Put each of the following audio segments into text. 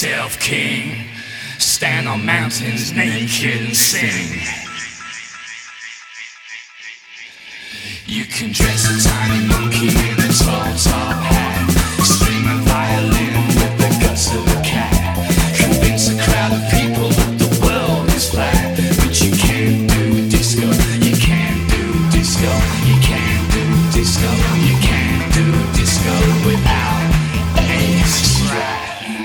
yourself king. Stand on mountains naked and sing. You can dress a tiny monkey in a tall top hat, string a violin with the guts of a cat, convince a crowd of people that the world is flat. But you can't do disco, you can't do disco, you can't do disco, you can't do disco without a strap.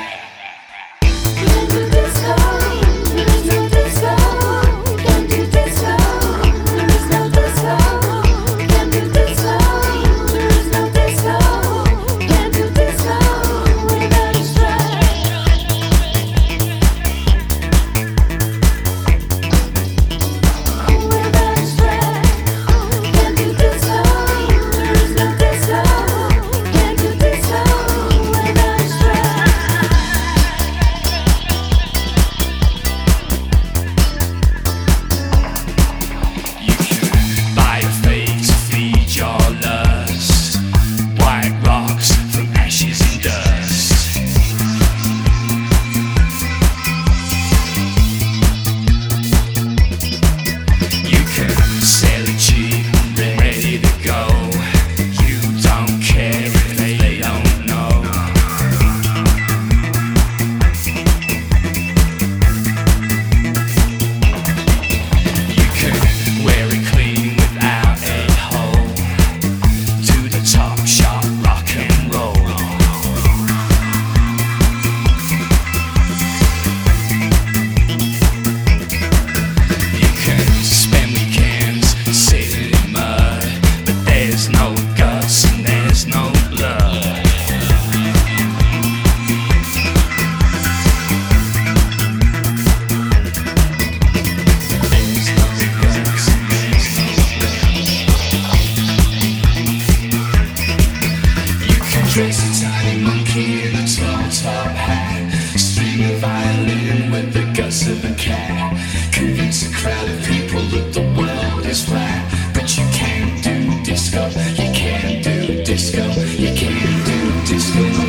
Dress a tiny monkey in a tall top hat, string a violin with the guts of a cat, convince a crowd of people that the world is flat. But you can't do disco, you can't do disco, you can't do disco.